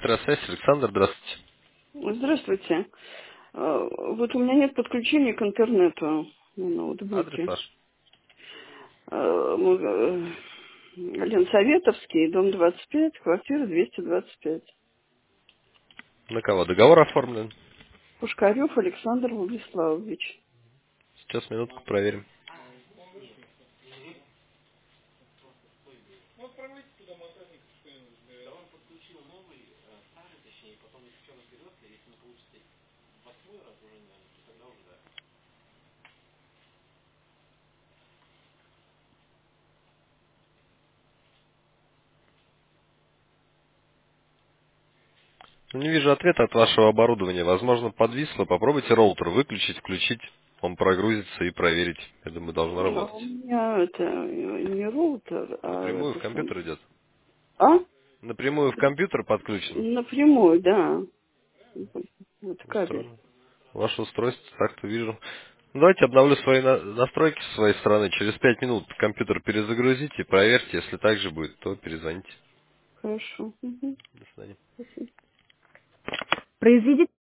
Электросвязь, Александр, здравствуйте. Здравствуйте. Вот у меня нет подключения к интернету на Адрес ноутбуке. ваш. Ленсоветовский, дом 25, квартира 225. На кого договор оформлен? Пушкарев Александр Владиславович. Сейчас минутку проверим. Не вижу ответа от вашего оборудования. Возможно, подвисло. Попробуйте роутер выключить, включить. Он прогрузится и проверить. Я думаю, должно У работать. меня это не роутер, а Напрямую в это компьютер идет. А? Напрямую в компьютер подключен. Напрямую, да. Вот кабель. Странно. Ваше устройство, так-то вижу. Ну, давайте обновлю свои настройки с своей стороны. Через 5 минут компьютер перезагрузите, проверьте. Если так же будет, то перезвоните. Хорошо. Мгм. До свидания. Спасибо. Произведите